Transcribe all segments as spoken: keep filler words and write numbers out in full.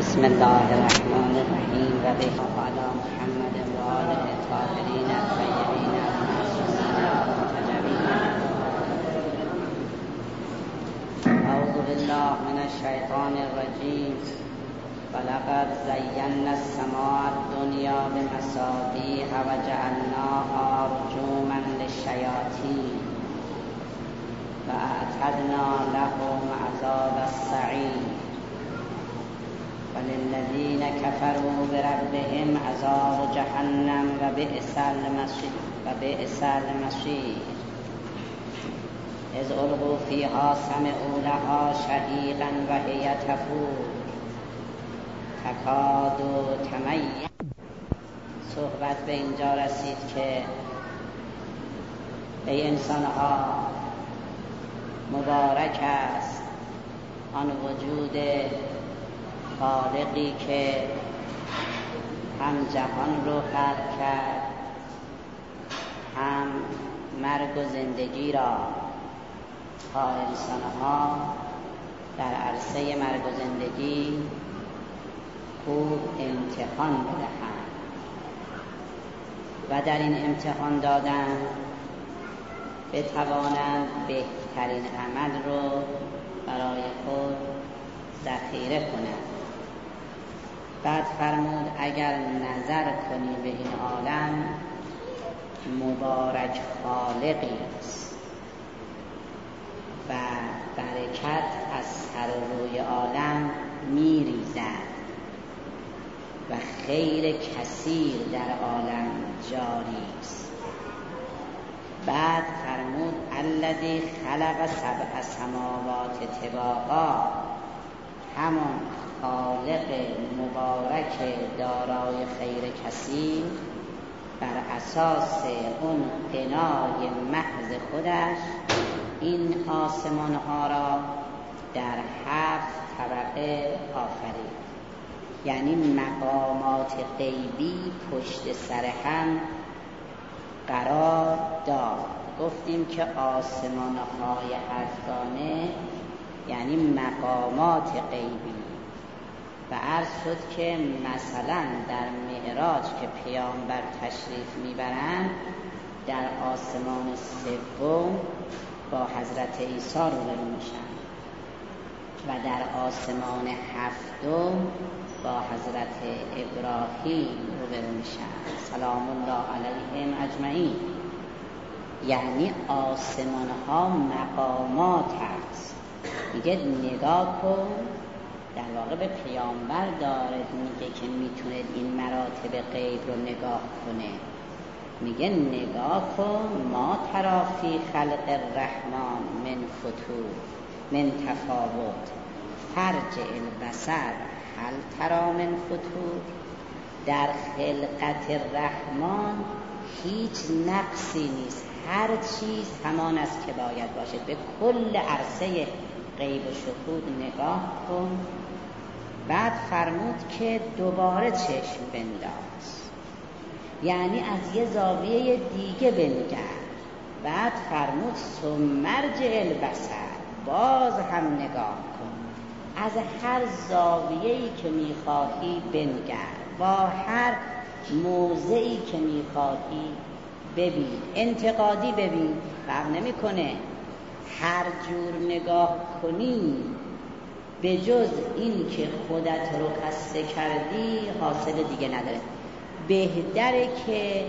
بسم الله الرحمن الرحیم و به علی محمد و آله الطاهرین الطیبین المعصومین المنتجبین. اعوذ بالله من الشیطان الرجیم. ولقد زینا السماء الدنیا بمصابیح وجعلناها رجوما للشیاطین واعتدنا لهم عذاب السعیر وللذین کفروا بربهم عذاب جهنم و بئس المصیر و بئس المصیر. اذ القوا فیها سمعوا لها شهیقا و هی تفور تکاد تمیز. صحبت به اینجا رسید که ای انسانها مبارک است آن وجود خالقی که هم جهان رو خلق کرد، هم مرگ و زندگی را تا انسانها در عرصه مرگ و زندگی خوب امتحان بدهند و در این امتحان دادن بتوانند بهترین عمل رو برای خود ذخیره کنند. بعد فرمود اگر نظر کنی به این عالم مبارک خالقی است و برکت از سر و روی عالم میریزد و خیر کثیر در عالم جاری است. بعد فرمود الذی خلق سبع سماوات طباقا، همان خالق مبارک دارای خیر کثیر بر اساس اون غنای محض خودش این آسمان ها را در هفت طبقه آفرید، یعنی مقامات غیبی پشت سر هم قرار داد. گفتیم که آسمان های هفتگانه یعنی مقامات غیبی و عرض شد که مثلا در معراج که پیامبر تشریف میبرند در آسمان سوم با حضرت عیسی روبرو میشن و در آسمان هفتم با حضرت ابراهیم روبرو میشن سلام الله علیهم اجمعین. یعنی آسمان ها مقامات هست. میگه نگاه کن، در واقع به پیامبر داره میگه که میتونه این مراتب غیب رو نگاه کنه. میگه نگاه کن ما ترا فی خلق الرحمن من فتور من تفاوت فرجع البصر هل ترا من فتور. در خلقت الرحمن هیچ نقصی نیست، هر چیز همان است که باید باشه. به کل عرصه غیب و شهود نگاه کن. بعد فرمود که دوباره چشم بنداز، یعنی از یه زاویه دیگه بنگر. بعد فرمود ثم مرجع البصر، باز هم نگاه کن، از هر زاویه‌ای که میخواهی بنگر، با هر موضعی که میخواهی ببین. انتقادی ببین، فرق نمیکنه. هر جور نگاه کنی به جز این که خودت رو خسته کردی حاصل دیگه نداره. بهتره که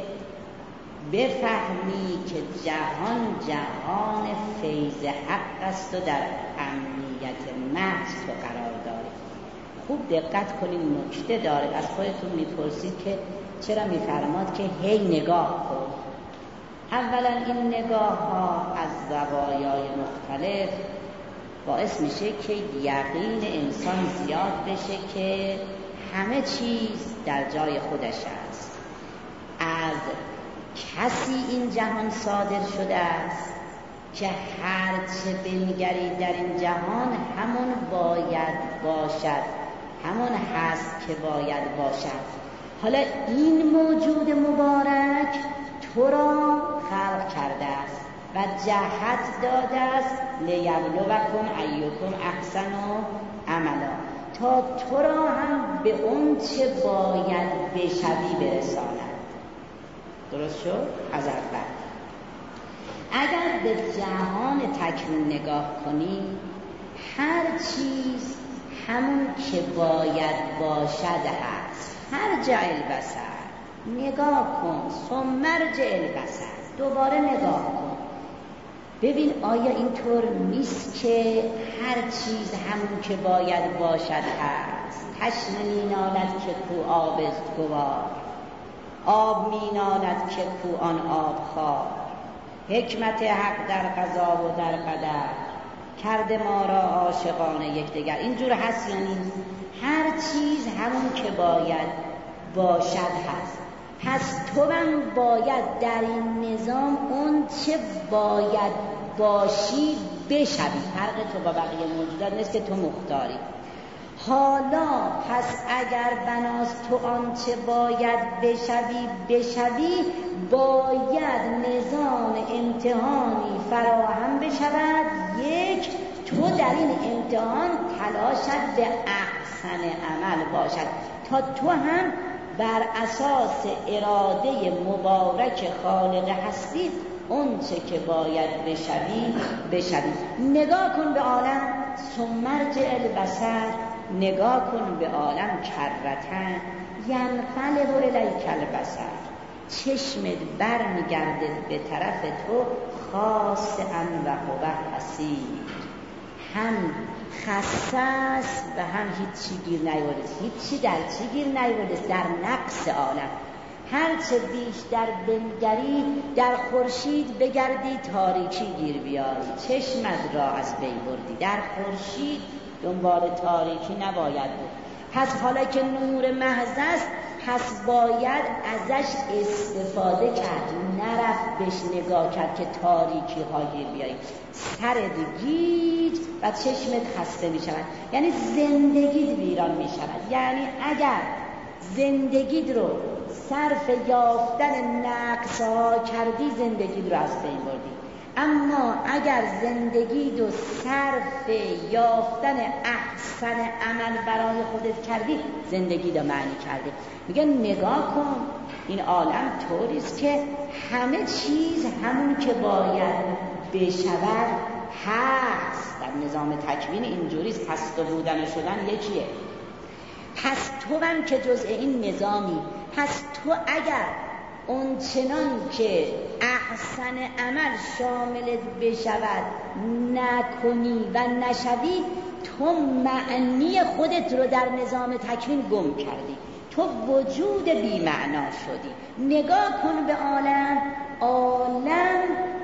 بفهمی که جهان جهان فیض حق است و در امنیت محض تو قرار داری. خوب دقت کنین، نکته داره. از خودتون میپرسید که چرا میفرماد که هی نگاه کن. اولا این نگاه ها از زوایای مختلف باعث میشه که یقین انسان زیاد بشه که همه چیز در جای خودش است. از کسی این جهان صادر شده است که هرچه بنگری در این جهان همون باید باشد، همون هست که باید باشد. حالا این موجود مبارک تو را خلق کرده است و جهت داده است لیبلوکم ایکم احسن عملا، تا تو را هم به اون چه باید بشوی برساند. درست شد؟ از اول اگر به جهان تکوین نگاه کنی، هر چیز همون که باید باشد هست. مرجع البصر، نگاه کن. ثم مرجع البصر، دوباره نگاه کن ببین آیا اینطور نیست که هر چیز همون که باید باشد هست. تشنه می نالد که کو آب است گوار، آب می نالد که کو آن آب خوار. حکمت حق در قضا و در قدر، کرده ما را عاشقانه یکدیگر. اینجور هست یا نیست؟ هر چیز همون که باید باشد هست. پس تو هم باید در این نظام اون چه باید باشی بشوی. فرق تو با بقیه موجودات نیست که تو مختاری. حالا پس اگر بناس تو آن چه باید بشوی بشوی، باید نظام امتحانی فراهم بشود. یک، تو در این امتحان تلاشت به احسن عمل باشد تا تو هم بر اساس اراده مبارک خالق هستی اون چه که باید بشوی بشوی. نگاه کن به عالم. ثم مرجع البصر، نگاه کن به عالم. کرتن ینقلب الیک البصر، چشمت بر میگرده به طرف تو. خاص ان و هو حسیر، هم خسته است و هم هیچی گیر نیورده. هیچی در چی گیر نیورده؟ در نقص عالم. هرچه بیشتر بنگری در خورشید بگردی تاریکی گیر بیاری، چشمت را از بین بردی. در خورشید دنبال تاریکی نباید بود. پس حالا که نور محض است، پس باید ازش استفاده کرد، نرفت بهش نگاه کرد که تاریکی ها گیر بیایی. سرت گیج و چشمت خسته می شود، یعنی زندگیت ویران می شود. یعنی اگر زندگیت رو صرف یافتن نقص ها کردی، زندگیت رو از بین بردی. اما اگر زندگی رو صرف یافتن احسن عمل برای خودت کردی، زندگی رو معنی کردی. میگه نگاه کن این عالم طوریست که همه چیز همون که باید بشود هست. در نظام تکوین اینجوریست، هست و بودن و شدن یکیه. پس تو هم که جزء این نظامی. پس تو اگر اون چنان که احسن عمل شاملت بشود نکنی و نشوی، تو معنی خودت رو در نظام تکوین گم کردی، تو وجود بی معنا شدی. نگاه کن به عالم. عالم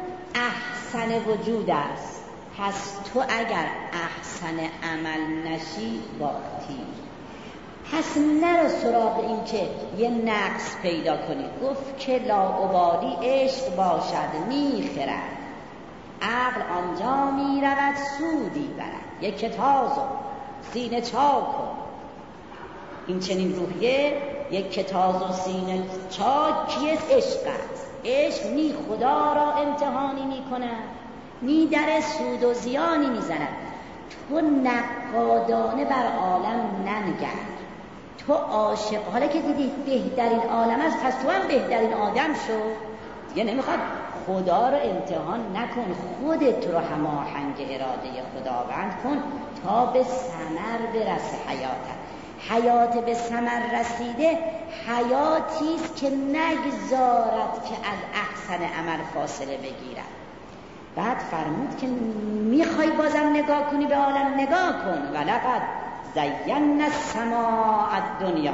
احسن وجود است. پس تو اگر احسن عمل نشی باختی. پس نرو سراغ این که یه نقص پیدا کنی. گفت که لاابالی عشق باشد میخرد، عقل آنجا میرود سودی برد. یک کتاز و سینه چاک کن. این چنین روحیه یک کتاز و سینه چاک کیست؟ عشق است. عشق نی خدا را امتحانی میکند، نی در سود و زیانی میزند. تو نقادانه بر عالم ننگر، تو عاشق. حالا که دیدی بهترین عالم است، پس تو هم بهترین آدم شو. دیگه نمیخواد خدا رو امتحان نکن، خودت رو هماهنگ اراده خداوند کن تا به ثمر برسه حیاتت. حیات به ثمر رسیده حیاتیست که نگذارد که از احسن عمل فاصله بگیرد. بعد فرمود که میخوای بازم نگاه کنی به عالم، نگاه کن. ولقد زینا السماء الدنیا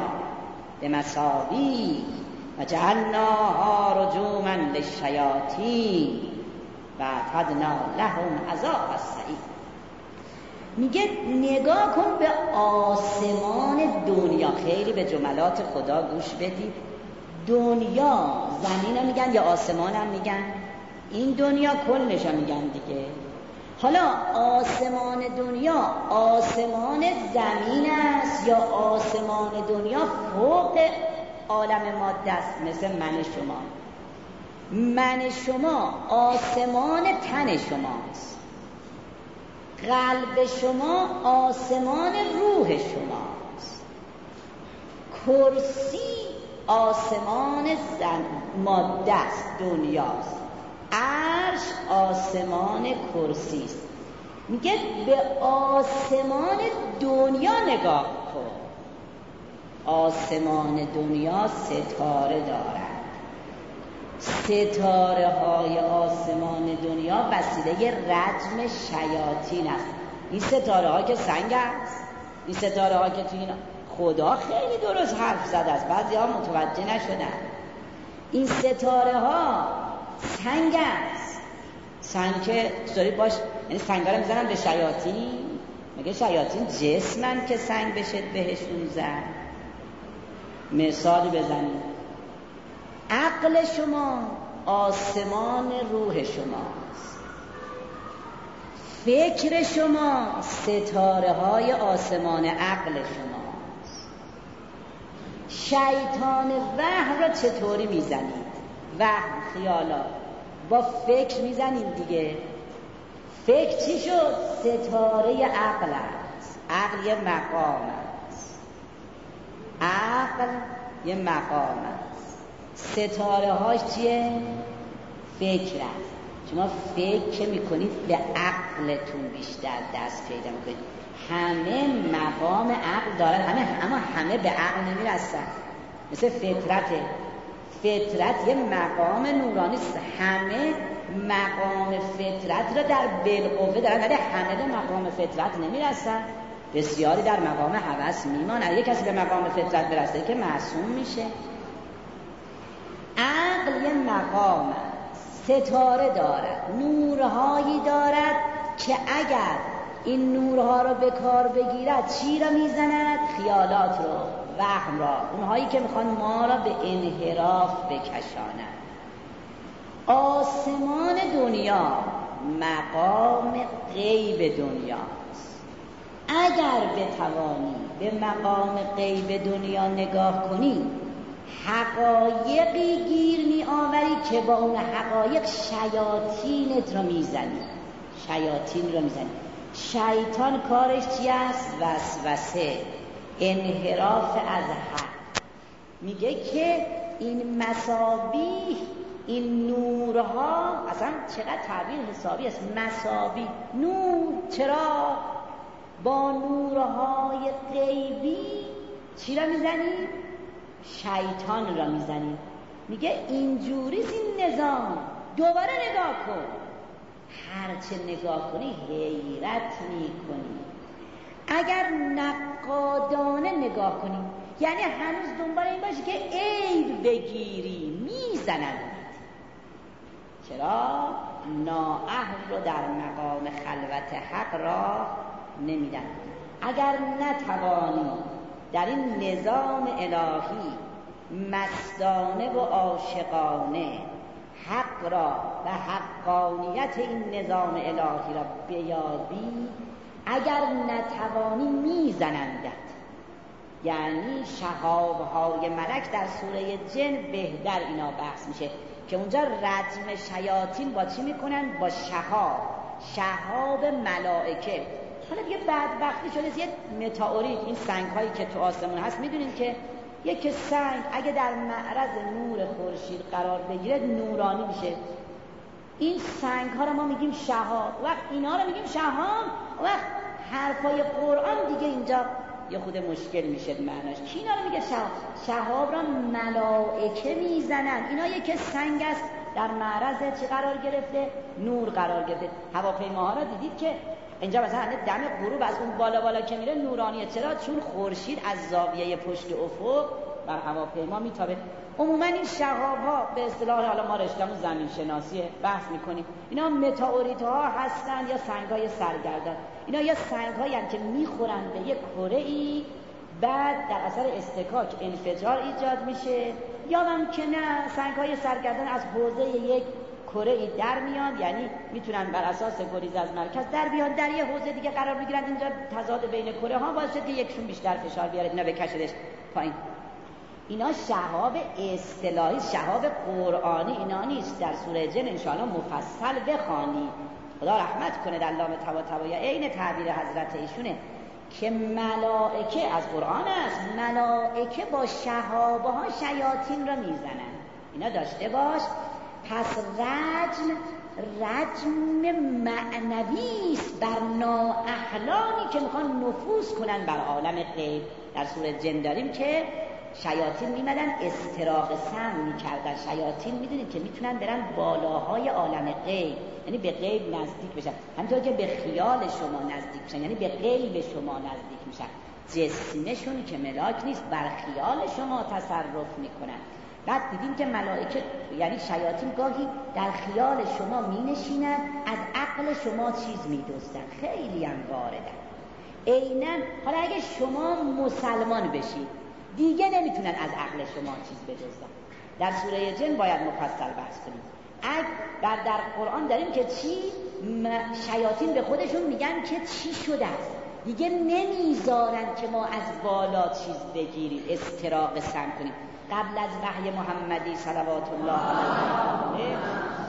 بمصابیح و جعلناها رجوما للشیاطین و اعتدنا لهم عذاب السعیر. میگه نگاه کن به آسمان دنیا. خیلی به جملات خدا گوش بدید. دنیا زمین هم میگن یا آسمان هم میگن؟ این دنیا کلش هم میگن دیگه. حالا آسمان دنیا آسمان زمین است یا آسمان دنیا فوق عالم ماده است؟ مثل من شما. من شما آسمان تن شماست. قلب شما آسمان روح شماست، کرسی آسمان زن ماده است، دنیاست، عرش آسمان کرسی است. میگه به آسمان دنیا نگاه کن. آسمان دنیا ستاره دارد. ستاره های آسمان دنیا وسیله رجم شیاطین است. این ستاره ها که سنگ است، این ستاره ها که توی این خدا خیلی درست حرف زده است، بعضی ها متوجه نشدن. این ستاره ها سنگ است. سنگ که سوری باش، یعنی سنگ ها رو میزنن به شیاطین. مگه شیاطین جسمن که سنگ بشه بهشون زن؟ مثالی بزنید. عقل شما آسمان روح شماست، فکر شما ستاره های آسمان عقل شماست. شیطان وهم را چطوری میزنید؟ وهم، خیالات با فکر میزنید دیگه. فکر چی شد؟ ستاره عقل است. عقل یه مقام است. عقل یه مقام است. ستاره هاش چیه؟ فکر است. شما فکر میکنید به عقلتون بیشتر دست پیدا میکنید. همه مقام عقل دارن، همه اما همه به عقل نمیرسن. مثل فطرته. فطرت یه مقام نورانی است. همه مقام فطرت را در بالقوه دارن، ولی همه به مقام فطرت نمیرسن. بسیاری در مقام هوس میمانن. یک کسی به مقام فطرت برسه که معصوم میشه. عقل یه مقام است، ستاره دارد، نورهایی دارد که اگر این نورها رو به کار بگیرد چی را میزند؟ خیالات رو، وهم را، اونهایی که میخوان ما را به انحراف بکشانند. آسمان دنیا مقام غیب دنیاست. اگر بتوانی به مقام غیب دنیا نگاه کنی، حقایقی گیر می آوری که با اون حقایق شیاطینت رو میزنی. شیاطین رو میزنی. شیطان کارش چی است؟ وسوسه، انحراف از حق. میگه که این مصابیح، این نورها، اصلا چقدر تعبیر حسابی است. مصابیح، نور، چرا؟ با نورهای غیبی چی را میزنی؟ شیطان را میزنی. میگه اینجوری این نظام. دوباره نگاه کن. هرچه نگاه کنی حیرت میکنی. اگر نقادانه نگاه کنی، یعنی هنوز دنبال این باشی که عیب بگیری، میزنن. چرا؟ نااهل رو در مقام خلوت حق را نمیدن. اگر نتوانی در این نظام الهی مستانه و عاشقانه حق را و حقانیت این نظام الهی را بیابی، اگر نتوانی میزنندت. یعنی شهابهای ملک در سوره جن بهتر اینا بحث میشه که اونجا رجم شیاطین با چی میکنن؟ با شهاب، شهاب ملائکه. حالا دیگه بدبختی شده یه متئوریت، این سنگ هایی که تو آسمون هست، میدونین که یک سنگ اگه در معرض نور خورشید قرار بگیره نورانی میشه. این سنگ ها رو ما میگیم شهاب، وقت اینا رو میگیم شهاب، وقت حرفای قرآن دیگه اینجا یه خود مشکل میشه معناش. کی اینا رو میگه شهاب؟ شهاب را ملائکه میزنن. اینا یک سنگ است در معرض چی قرار گرفته؟ نور قرار گرفته. هواپیماها را دیدید که اینجا مثلا دم غروب از اون بالا بالا که میره نورانیه. چرا؟ چون خورشید از زاویه پشت افق بر هواپیما میتابه. عموما این شهاب ها به اصطلاح، حالا ما رشته‌مون زمین شناسی بحث میکنیم، اینا متئوریت ها هستن یا سنگ های سرگردان. اینا یا سنگ هایی که میخورن به یک کره ای، بعد در اثر اصطکاک انفجار ایجاد میشه، یا هم که نه سنگ های سرگردان از حوزه یک کره ای در میان، یعنی میتونن بر اساس گریز از مرکز در بیان، در یه حوزه دیگه قرار بگیرن. اینجا تضاد بین کره ها باعث شد که یکشون بیشتر فشار بیاره، اینا بکشدش پایین. اینا شهاب اصطلاحی، شهاب قرآنی اینا نیست. در سوره جن انشاءالله مفصل بخوانی خدا رحمت کنه در علامه طباطبایی عین تعبیر حضرت ایشونه که ملائکه از قرآن است، ملائکه با شهابه ها شیاطین را میزنن. اینا داشته باش. پس رجم رجم معنوی است بر نااهلانی که میخوان نفوذ کنن بر عالم غیب. در سوره جن داریم که شیاطین میمدن استراق سم میکردن. شیاطین میدونید که میتونن برن بالاهای عالم غیب، یعنی به غیب نزدیک بشن، همینطور که به خیال شما نزدیک بشن یعنی به غیب شما نزدیک میشن. جسمشون که ملاک نیست، بر خیال شما تصرف میکنن. بعد دیدیم که ملائکه یعنی شیاطین گاهی در خیال شما می نشینن، از عقل شما چیز می دزدن. خیلی هم واردن عیناً. حالا اگه شما مسلمان بشید دیگه نمیتونن از عقل شما چیز بدزدن. در سوره جن باید مفصل بحث کنیم. اگه در, در قرآن داریم که چی شیاطین به خودشون میگن که چی شده است، دیگه نمیذارن که ما از بالا چیز بگیریم، استراق سم کنیم. قبل از وحی محمدی صلوات الله علیه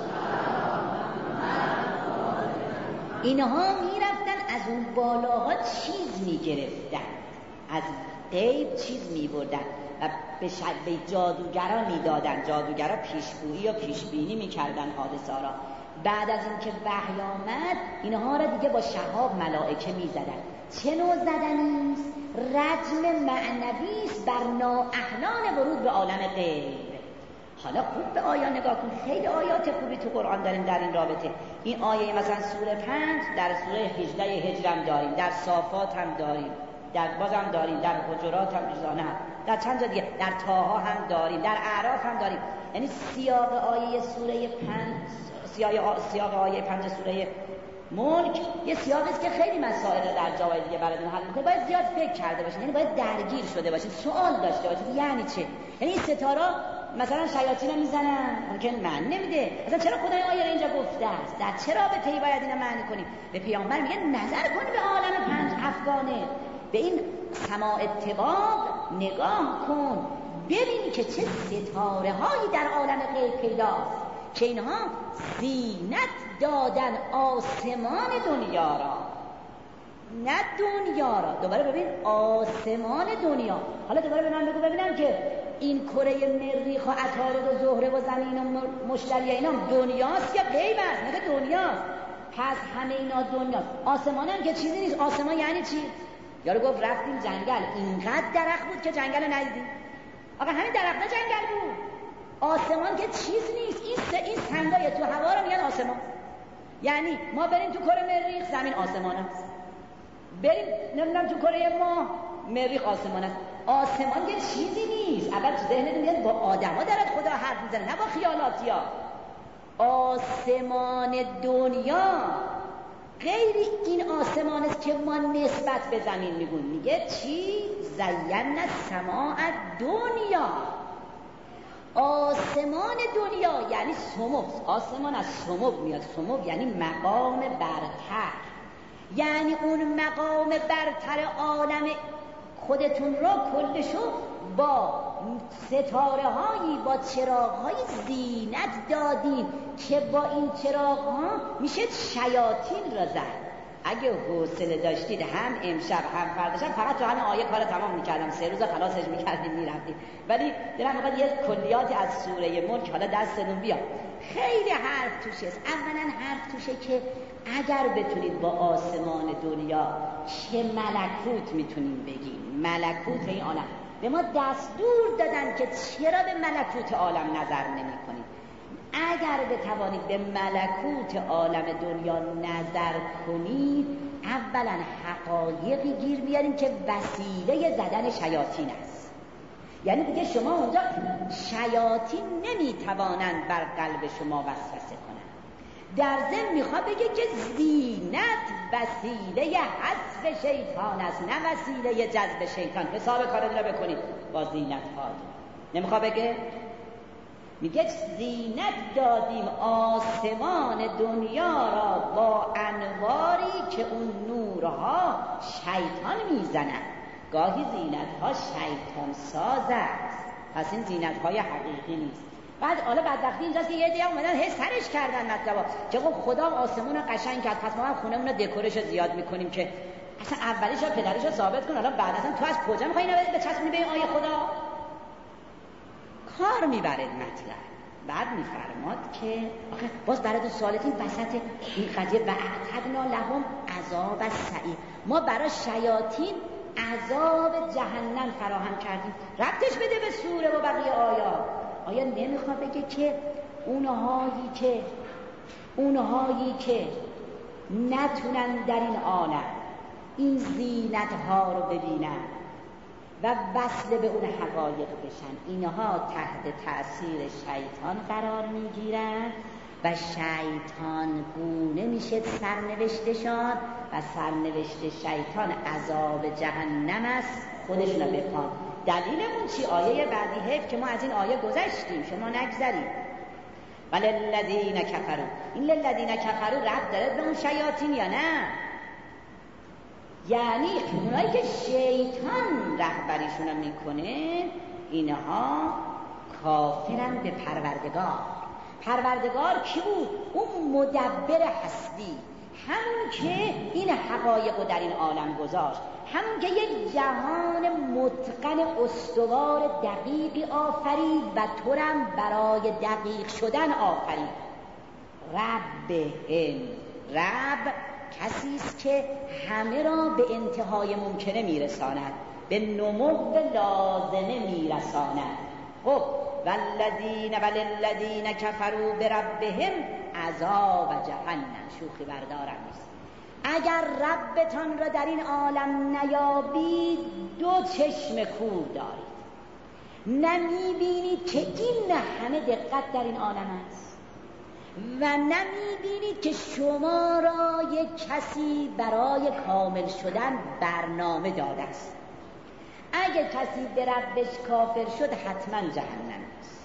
اینها میرفتن از اون بالاها چیز میگرفتن، از غیب چیز میبردن و به, به جادوگرا میدادن. جادوگرا پیشگویی و پیشبینی میکردن حادثه را. بعد از اینکه وحی آمد اینها را دیگه با شهاب ملائکه میزدن. چه نوع زدنیست؟ رجم معنویست بر نااهلان ورود به عالم غیب. حالا خوب به آیه نگاه کن، خیلی آیات خوبی تو قرآن داریم در این رابطه. این آیه مثلا سوره پنج در سوره هجده هجر هم داریم، در صافات هم داریم، در بازم داریم، در حجرات هم جزانه هم، در چند جا دیگه، در طاها هم داریم، در اعراف هم داریم. یعنی سیاق آیه سوره پنج، سیاق آیه پنج سوره ملک یه سیاقی است که خیلی مسائل در جای دیگه براتون حل می‌کنه. باید زیاد فکر کرده باشید، یعنی باید درگیر شده باشید، سوال داشته باشید یعنی چه؟ یعنی این ستاره مثلا شیاطین رو میزنن، ممکن معنی نمیده. مثلا چرا خدای آیه رو اینجا گفته است؟ در چه رابطه‌ای باید اینو معنی کنیم؟ به پیامبر میگه نظر کن به عالم پنج افغانه، به این سماع طباق نگاه کن، ببین که چه ستاره هایی در عالم غیب پیداست که اینها زینت دادن آسمان دنیا را، نه دنیا را. دوباره ببین آسمان دنیا. حالا دوباره به من بگو ببینم که این کره مریخ و عطارد و زهره و زمین و مشتری اینا دنیاست یا غیب است؟ میگه دنیاست. پس همه اینا دنیاست. آسمان هم که چیزی نیست. آسمان یعنی چی؟ یارو گفت رفتیم جنگل، اینقدر درخت بود که جنگل رو ندیدیم. آقا همین درخت جنگل بود. آسمان که چیز نیست. این سه این سنگای تو هوا رو میگن آسمان. یعنی ما بریم تو کره مریخ، زمین آسمان است. بریم نمیدونم تو کره ماه، مریخ آسمان است. آسمان که چیزی نیست. اول تو ذهنت میاد با آدما دارد خدا حرف میزنه، نه با خیالاتیا. آسمان دنیا غیر این آسمان است که ما نسبت به زمین میگون. میگه چی؟ زین السماء دنیا. آسمان دنیا یعنی سمو. آسمان از سمو میاد. سمو یعنی مقام برتر، یعنی اون مقام برتر عالم خودتون را کلشو با ستاره هایی، با چراغ های زینت دادیم که با این چراغ ها میشه شیاطین را زد. اگه حوصله داشتید هم امشب هم فردا شب فقط تو همین آیه کار تمام میکردم، سه روز خلاصش میکردیم میرفتیم. ولی دلم میخواد یه کلیاتی از سوره ملک حالا دستتون بیاد. خیلی حرف توشه است. اولا حرف توشه که اگر بتونید با آسمان دنیا چه ملکوت میتونیم بگیم، ملکوت این عالم. به ما دستور دادن که چرا به ملکوت عالم نظر نمی کنید. اگر بتوانید به ملکوت عالم دنیا نظر کنید، اولا حقایقی گیر بیاریم که وسیله زدن شیاطین است. یعنی دیگه شما اونجا شیاطین نمیتوانند بر قلب شما وسوسه کنند. در ضمن میخواد بگه که زینت وسیله حذف شیطان است، نه وسیله جذب شیطان. حساب کارتون رو بکنید با زینت ها. نمیخواد بگه، میگه زینت دادیم آسمان دنیا را با انواری که اون نورها شیطان میزنند. گاهی زینت ها شیطان ساز است، پس این زینت های حقیقی نیست. بعد حالا بدبختی اینجاست که یه دیگه اومدن هی سرش کردن مطلبا که خب خدا آسمون رو قشنگ کرد، پس ما هم خونمون رو دکورش رو زیاد میکنیم که اصلا اولیش رو پدرش رو ثابت کن. حالا بعد اصلا تو از کجا میخوای اینو بچسبونی به این آیه خدا؟ کار میبرد مطلب. بعد میفرماد که آخه باز برای تو سوالت این وسط این قضیه و اعتدنا لهم عذاب السعیر، ما برای شیاطین عذاب جهنم فراهم کردیم. ربطش بده به سوره و بقیه آیات. آیا نمیخواد بگه که اونهایی که اونهایی که نتونن در این عالم این زینت ها رو ببینن و وصل به اون حقایق بشن، اینها تحت تأثیر شیطان قرار میگیرن و شیطان گونه میشه سرنوشتشان و سرنوشت شیطان عذاب جهنم است. خودشون رو بخوان. دلیلمون چی؟ آیه بعدی حیف که ما از این آیه گذشتیم، شما نگذرید. وللذین کفروا، این للذین کفروا رد داره به اون شیاطین یا نه؟ یعنی اونایی که شیطان رهبریشون میکنه اینها کافرن به پروردگار. پروردگار کی بود؟ اون مدبر هستی، همون که این حقایق رو در این عالم گذاشت، همون که یک جهان متقن استوار دقیقی آفرید و تورم برای دقیق شدن آفرید. ربهم، رب کسی است که همه را به انتهای ممکنه میرساند، به نمو لازمه میرساند. خب والذین وللذین کفروا بربهم عذاب جهنم. شوخی بردارم نیست. اگر ربتان را در این عالم نیابید دو چشم کور دارید، نمیبینید که این همه دقت در این عالم است و نمیبینید که شما را یک کسی برای کامل شدن برنامه داده است. اگه کسی به ربش کافر شد حتما جهنم است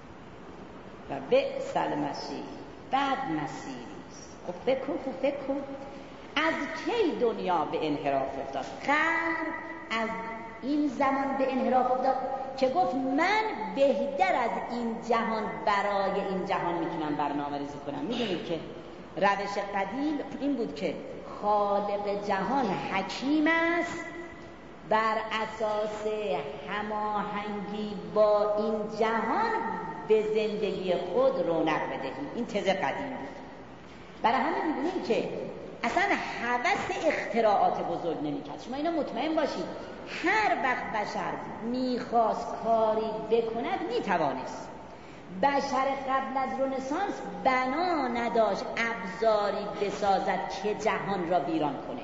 و بئس المصیر، بد مسیری است. خب فکر کن خب فکر کن از کی دنیا به انحراف افتاد؟ قرن از این زمان به انحراف افتاد که گفت من بهتر از این جهان برای این جهان میتونم برنامه ریزی کنم. میدونید که روش قدیم این بود که خالق جهان حکیم است، بر اساس هماهنگی با این جهان به زندگی خود رونق بدهیم. این تز قدیم بود. برای همین می‌بینیم که اصلا هوس اختراعات بزرگ نمی‌کرد. شما اینا مطمئن باشید هر وقت بشر می‌خواست کاری بکند می‌توانست. بشر قبل از رنسانس بنا نداشت ابزاری بسازد که جهان را ویران کنه.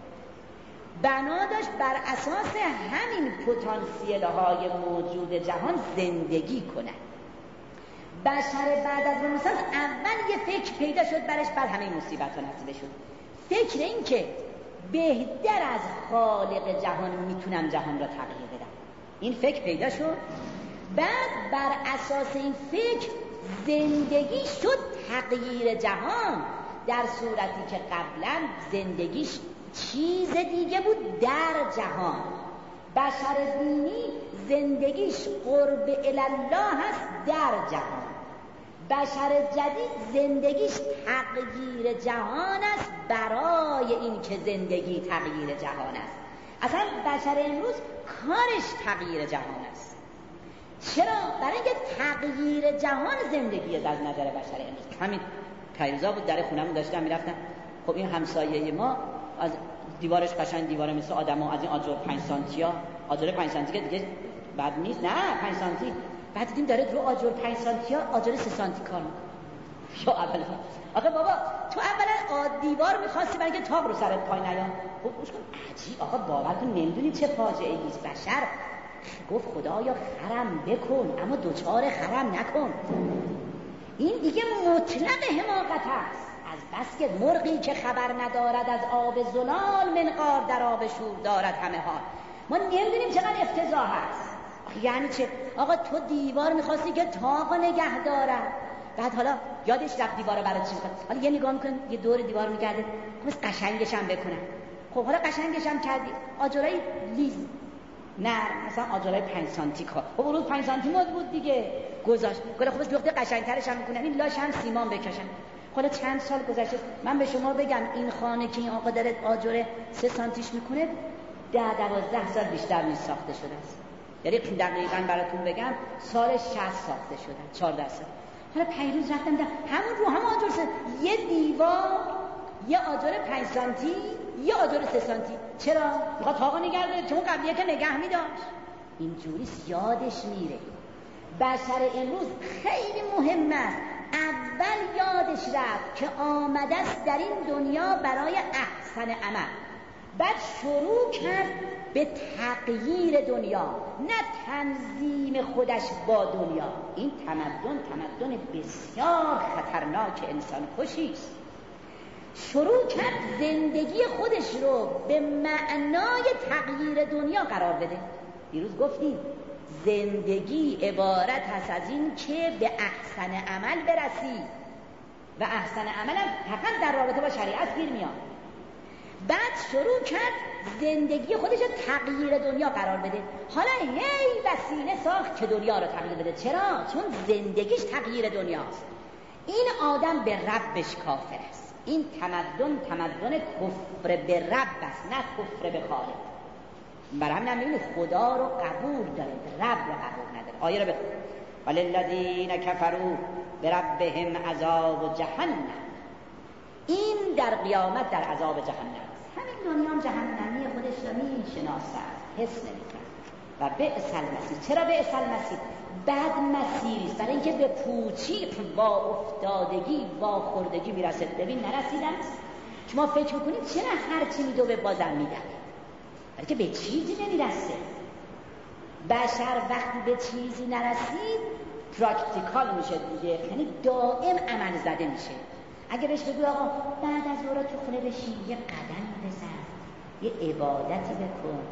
بنا داشت بر اساس همین پتانسیل های موجود جهان زندگی کنه. بشر بعد از رنسانس اول یه فکر پیدا شد برش، بر همه مصیبت ها نصیب شد. فکر این که بهتر از خالق جهان میتونم جهان را تغییر بدم. این فکر پیدا شد. بعد بر اساس این فکر زندگی شد تغییر جهان، در صورتی که قبلا زندگیش چیز دیگه بود در جهان. بشر دینی زندگیش قرب الالله هست در جهان. بشر جدید زندگیش تغییر جهان است برای این که زندگی تغییر جهان است. اصلا بشر امروز کارش تغییر جهان است. چرا؟ برای اینکه تغییر جهان زندگی از نظر بشر امروز. همین پیروزا بود در خونمون داشتم میرفتم. خب این همسایه ما از دیوارش قشنگ دیواره مثل آدم‌ها، از این آجر پنج سانتی ها، آجر پنج سانتی که دیگه بد نیست، نه پنج سانتی. بعد دیدیم داره رو آجر پنج سانتی ها آجر سه سانتی کار میکنه. یا اولا آخه بابا تو اولا دیوار می‌خواستی برای اینکه تاق رو سرت پای نیام. خب گوش کن عجیب آقا، باور کن نمیدونی چه فاجعه‌ای است. بشر گفت خدایا خرم بکن اما دوچار خرم نکن. این دیگه مطلق حماقت است. از بس که مرغی که خبر ندارد از آب زلال منقار در آب شور دارد همه حال. ما نمیدونیم چقدر افتضاح هست. یعنی چه؟ آقا تو دیوار میخواستی که تاق نگه دارد، بعد حالا یادش رفت دیوار برای چی میخواد. حالا یه نگاه میکن یه دور دیوار میگرده، خب قشنگش هم بکنن. خب حالا قشنگش هم کردی، آجرای لیز نه مثلا آجرای پنج سانتی کار خب اون روز پنج سانتی مد بود دیگه گذاشت گله خودش دوخته قشنگترش هم میکنن این لاش هم سیمان بکشن. حالا چند سال گذشته من به شما بگم این خانه که این آقا داره آجر سه سانتیش میکنه ده دوازده سال بیشتر نیست ساخته شده است. یعنی دقیقاً براتون بگم سال شصت ساخته شده چهارده سال. حالا پیروز رفتم در همون رو هم آجر سه یه دیوار یه آجر پنج سانتی یه آجر سه سانتی. چرا؟ میخواد طاقه نگه داره چون قبلیه که نگه میداشت اینجوری یادش میره. بشر امروز خیلی مهم است اول یادش رفت که آمده است در این دنیا برای احسن عمل، بعد شروع کرد به تغییر دنیا نه تنظیم خودش با دنیا. این تمدن تمدن بسیار خطرناک انسان کشی است. شروع کرد زندگی خودش رو به معنای تغییر دنیا قرار بده. دیروز گفتیم زندگی عبارت هست از این که به احسن عمل برسی و احسن عمل هم فقط در رابطه با شریعت گیر میاد. بعد شروع کرد زندگی خودش رو تغییر دنیا قرار بده. حالا هی وسیله ساخت که دنیا رو تغییر بده. چرا؟ چون زندگیش تغییر دنیاست. این آدم به ربش کافر است. این تمدن تمدن کفر به رب است نه کفر به خالق. برای همین هم خدا رو قبول داره رب رو قبول نداره. آیه رو بخون وللذین کفروا بربهم عذاب جهنم. این در قیامت در عذاب جهنم است. همین دنیا هم جهنمی خودش رو میشناسه حس نمی‌کنه و بئس المصیر. چرا بئس المصیر؟ بد مسیری است. برای اینکه به پوچی با افتادگی با خوردگی میرسه. ببین نرسیدن شما فکر میکنید چرا هرچی میدو به بازم میدن برای که به چیزی نمیرسه. بشر وقتی به چیزی نرسید پراکتیکال میشه دیگه، یعنی دائم عمل زده میشه. اگه بهش بگو آقا بعد از ظهر تو خونه بشین یه قدم بزن یه عبادتی بکن،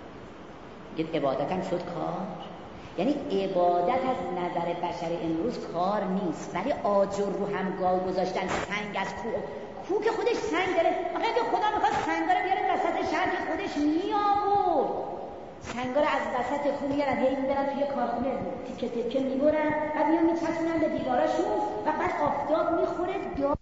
یه عبادت هم شد کار. یعنی عبادت از نظر بشر امروز کار نیست، ولی آجر رو هم گاو گذاشتن سنگ از کوه. کوه که خودش سنگ داره. آقا اگه خدا میخواد سنگا رو بیاره وسط شهر که خودش میآورد. سنگا رو از وسط کوه میارن هی میبرن توی کارخونه تیکه تیکه میبرن بعد میان میچسبونن به دیواراشون و بعد آفتاب میخوره دا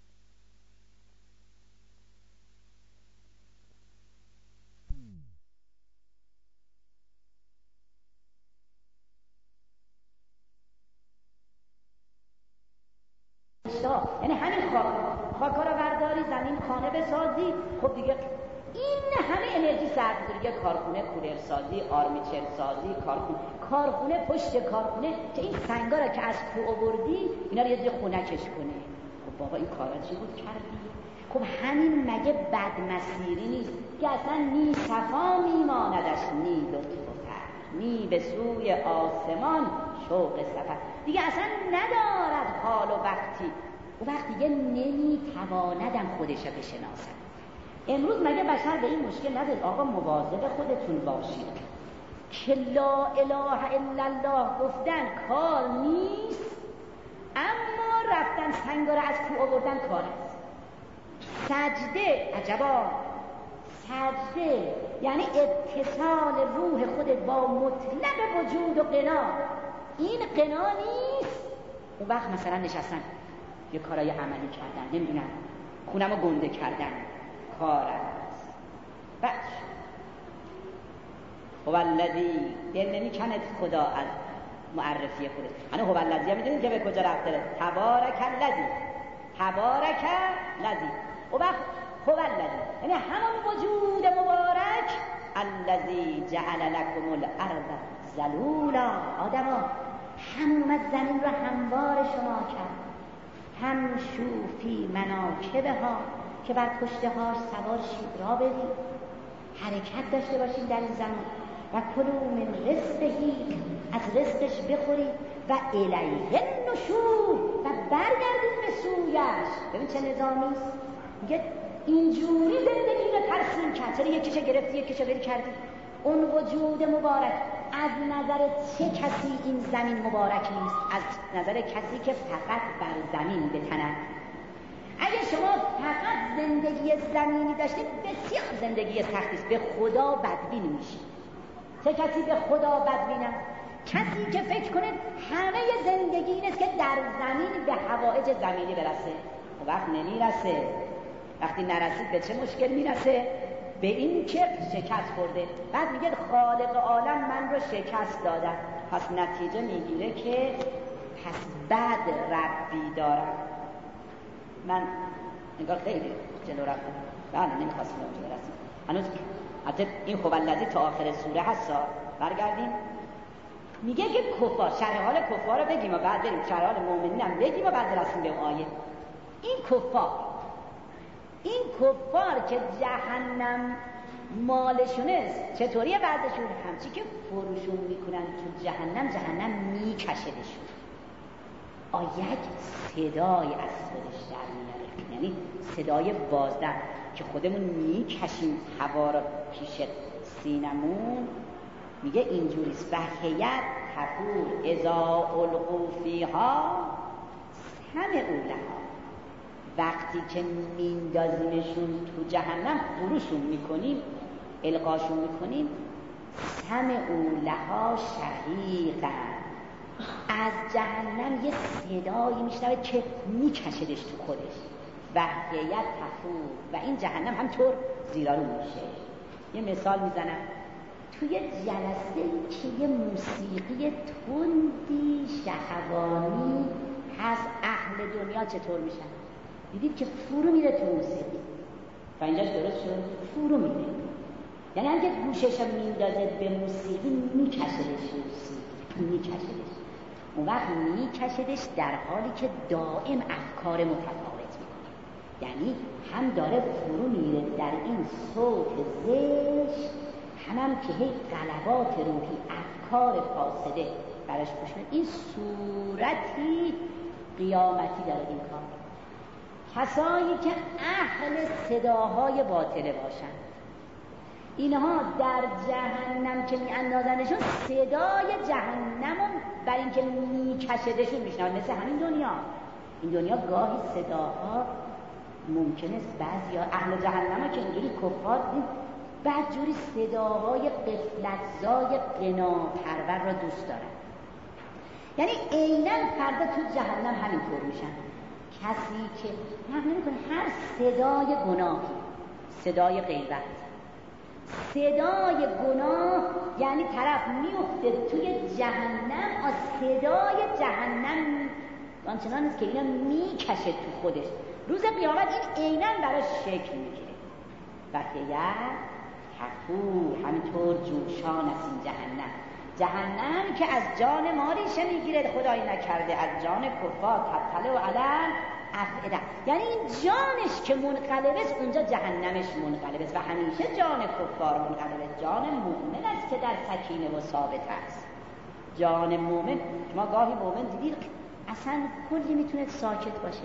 یعنی همین خاک خاکا رو برداری زمین خانه بسازی. خب دیگه این همه انرژی صرف می‌کنه. یه کارخونه کولر سازی آرمیچر سازی کارخونه کارخونه پشت کارخونه که این سنگا رو که از کوه آوردی اینا رو یه جای خنکش کنه. خب بابا این کارا چی بود کردی؟ خب همین مگه بد مسیری نیست که اصلا نی صفا میماندش نی لطف و فر نی به سوی آسمان شوق سفر. دیگه اصلا ندارد حال و وقتی و وقتی دیگه نمیتواندم خودش رو بشناسد. امروز مگه بشر به این مشکل نداره آقا مواظب خودتون باشید که لا اله الا الله گفتن کار نیست، اما رفتن سنگا رو از کوه آوردن کار است. سجده عجبا سجده یعنی اتصال روح خودت با مطلق وجود و قنا. این قنا نیست. اون وقت مثلا نشستن یه کارای عملی کردن نمیدونم خونمو گنده کردن کار است. بچ هو الذی دل نمیکند خدا از معرفی خودش. انا هو الذی میدونید که به کجا رفته؟ تبارک الذی تبارک الذی و وقت هو الذی یعنی همون وجود مبارک الذی جعل لكم الارض ذلولا. آدما هم اومد زمین رو هموار شما کرد هم شوفی مناکبها که بر پشتهاش سوار شید را بدید حرکت داشته باشید در این زمان و کلوا من رزقه از رزقش بخورید و الیه النشور و برگردید به سویش. ببین چه نظامی است. میگه اینجوری زندگی رو ترسیم کرد. چرا یکیشو گرفتی یکیشو بری کردی؟ اون وجود مبارک از نظر چه کسی این زمین مبارک نیست؟ از نظر کسی که فقط بر زمین بتند. اگه شما فقط زندگی زمینی داشتید بسیار زندگی سختی است، به خدا بدبین میشید. چه کسی به خدا بدبینم؟ کسی که فکر کنه همه زندگی این است که در زمین به حوائج زمینی برسه و وقت نمیرسه. وقتی نرسید به چه مشکل میرسه؟ به این که شکست خورده. بعد میگه خالق عالم من رو شکست دادم، پس نتیجه میگیره که پس بعد ربی دارم. من انگار خیلی جلو رفتم، بله نمیخواستم اونجا برسیم هنوز. حتی این خب الذی تا آخر سوره هست. برگردیم میگه که کفار، شرح حال کفار رو بگیم و بعد بریم شرح حال مؤمنین هم بگیم و بعد رسیم به آیه. این کفار این کفار که جهنم مالشونه، چطوری بعدشون؟ همچی که فروشون میکنن تو جهنم، جهنم میکشدشون. آیه صدای از خودش در میاره، یعنی صدای بازدم که خودمون میکشیم هوا رو پیش سینمون. میگه اینجوریست: بحیت تفور اذا القوا فیها سمعوا لها. وقتی که میندازیمشون تو جهنم، فروشون میکنیم، القاشون میکنیم، سمعوا لها شهیقا، از جهنم یه صدایی میشنوه که میکشدش تو خودش. بحیت تفور، و این جهنم همطور زیرارو میشه. یه مثال میزنم. توی جلسه که یه موسیقی تندی شهوانی هست، اهل دنیا چطور میشن؟ دیدید که فرو میره تو موسیقی. و اینجاش درست شد، فرو میره. یعنی اگه گوشش میندازه به موسیقی، میکشدش موسیقی، میکشدش. اون وقت میکشدش در حالی که دائم افکار متفاوت میکنه. یعنی هم داره فرو میره در این صوت زشت، هم هم که هی غلبات روحی، افکار فاسده براش پوش میاد. این صورتی قیامتی داره این کار. کسانی که اهل صداهای باطله باشن، اینها در جهنم که می اندازنشون، صدای جهنم بر این که می کشدشون میشنن. مثل همین دنیا، این دنیا گاهی صداها ممکنه است بعضی ها اهل جهنم ها که اینجوری کفار بعد جوری صداهای غفلتزای قنا پرور را دوست دارن. یعنی عیناً فردا تو جهنم همینطور میشن. کسی که فهم نمی‌کنه هر صدای گناهی، صدای غیبت، صدای گناه، یعنی طرف میفته توی جهنم، از صدای جهنم آنچنان است که اینا میکشه تو خودش. روز قیامت این عیناً براش شکل میگیره. بحیت تفور، همینطور جوشان است این جهنم. جهنم که از جان ما ریشه میگیره، خدایی نکرده از جان کفار تبتله و علم افعده. یعنی این جانش که منقلب است، اونجا جهنمش منقلب است. و همیشه جان کفار منقلب است. جان مؤمن است که در سکینه و ثابت است. جان مؤمن، ما گاهی مؤمن دیدید اصلا کلی میتونه ساکت باشه.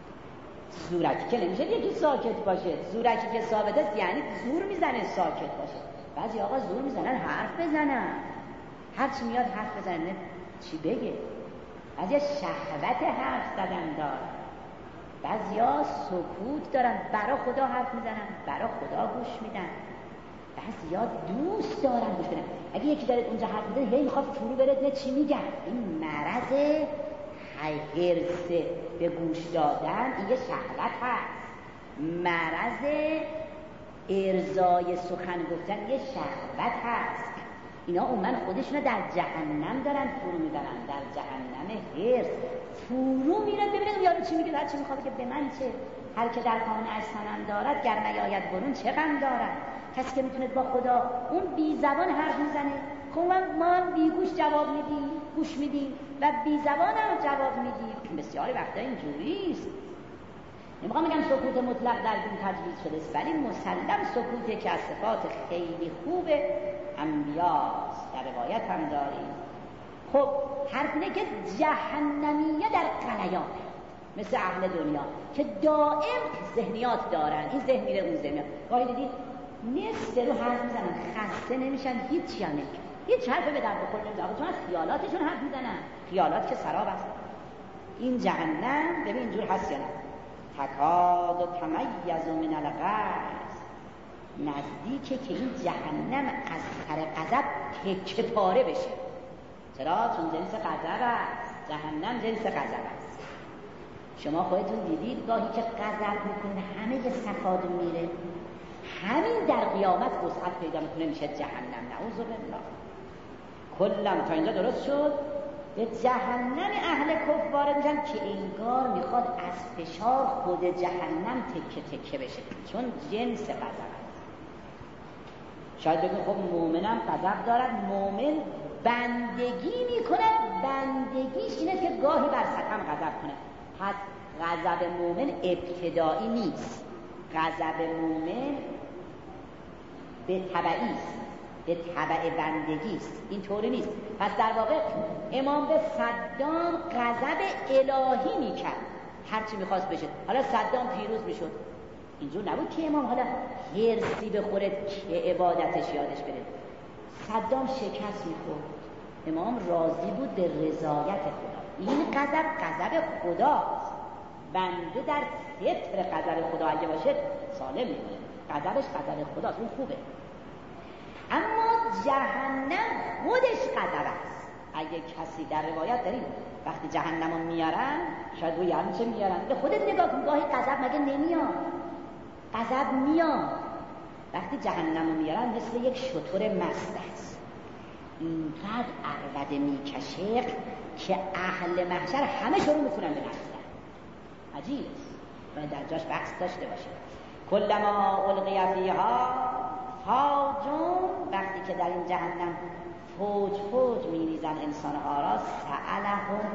زورکی که نمیشه یکی ساکت باشه. زورکی که ثابت است یعنی زور میزنه ساکت باشه. بعضی آقا زور میزنن حرف بزنن، هر چی میاد حرف بزنه، چی بگه. بعضی شهوت حرف زدن دارن، بعضی ها سکوت دارن، برا خدا حرف میزنن، برا خدا گوش میدن. بعضی ها دوست دارن گوش بدن. اگه یکی داره اونجا حرف میزنه، هی میخواد فرو بره چی میگن. این مرض حرص به گوش دادن، این یه شهوت هست. مرض ارضای سخن گفتن یه شهوت هست. اینا عموما خودشونو در جهنم دارن فرو میبرن، در جهنم حرص فرو میرن. ببینید یارو چی میگه، هر چی میخواد که به من چه، هر که در کان ارسنم دارد گر نیاید برون چه غم دارد. کسی که میتونه با خدا، اون بی زبان حرف میزنه، خب ما بی گوش جواب میدیم، گوش میدیم و بی زبان هم جواب میدیم. بسیاری وقتا اینجوریست. نمیخوام بگم سکوت مطلق در دین تجویز شده است، ولی مسلم سکوته که از صفات خیلی خوب انبیاست. در روایت هم داریم. خب حرف اینه که جهنمیه در قلیان مثل اهل دنیا که دائم ذهنیات دارن، این ذهن میره اون ذهن میره. گاهی دیدید نصف رو حرف میزنن، خسته نمیشن، هیچی هم نمیگن، هیچ حرف به در بخور نمیزنن، چون از خیالاتشون حرف میزنن. خیالات که سراب است. این جهنم ببین اینجور هست یا نه؟ تکاد و تمیز من الغیظ، نزدیکه که این جهنم از سر غضب تکه پاره بشه. چرا؟ چون جنس غضب است، جهنم جنس غضب است. شما خودتون دیدید گاهی که غضب میکنه همه صفات میره، همین در قیامت وسعت پیدا میکنه میشه جهنم. نعوذ بالله. کلم تا اینجا درست شد؟ به جهنم اهل کفر وارد میشن که انگار میخواد از فشار خود جهنم تکه تکه بشه، چون جنس غضب است. شاید بگیم خب مؤمنم غضب دارد. مؤمن بندگی میکند، بندگیش اینه که گاهی بر ستم غضب کنه. پس غضب مؤمن ابتدایی نیست، غضب مؤمن به تبعی است، به تبع بندگی است. این طوری نیست. پس در واقع امام به صدام غضب الهی میکرد، هرچی میخواست بشه. حالا صدام پیروز میشد، اینجور نبود که امام حالا هرسی بخوره که عبادتش یادش بره. صدام شکست میخورد، امام راضی بود به رضایت خدا. این غضب غضب خداست. بنده در ستر غضب خدا اگه باشه سالم میشه، غضبش غضب خداست، اون خوبه. اما جهنم خودش غضب است. اگه کسی در روایت داریم وقتی جهنم رو میارن، شاید روی همچه میارن، به خودت نگاه کن، گاهی غضب مگه نمیاد؟ غضب میاد. وقتی جهنم رو میارن مثل یک شتر مست است، اینقدر عربده میکشه که اهل محشر همه شروع میکنن به نرسن. عجیب است، باید در جاش بحث داشته باشه. کلما القی فیها فوجون، وقتی که در این جهنم فوج فوج میریزن انسانها را، سألهم